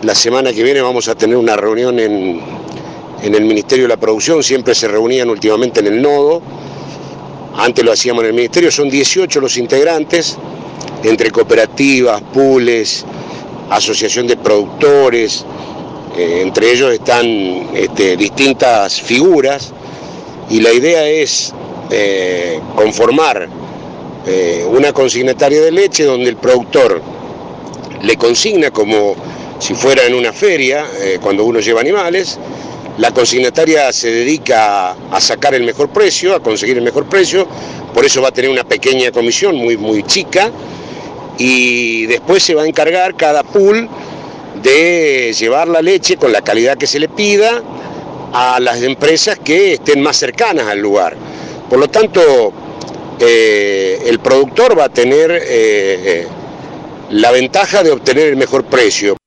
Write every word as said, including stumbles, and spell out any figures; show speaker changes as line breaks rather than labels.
la semana que viene vamos a tener una reunión en, en el Ministerio de la Producción, siempre se reunían últimamente en el nodo, antes lo hacíamos en el Ministerio, son dieciocho los integrantes, entre cooperativas, pools, asociación de productores, eh, entre ellos están este, distintas figuras, y la idea es eh, conformar eh, una consignataria de leche donde el productor le consigna como si fuera en una feria, eh, cuando uno lleva animales. La consignataria se dedica a sacar el mejor precio, a conseguir el mejor precio, por eso va a tener una pequeña comisión muy, muy chica, y después se va a encargar cada pool de llevar la leche con la calidad que se le pida a las empresas que estén más cercanas al lugar. Por lo tanto, eh, el productor va a tener eh, la ventaja de obtener el mejor precio.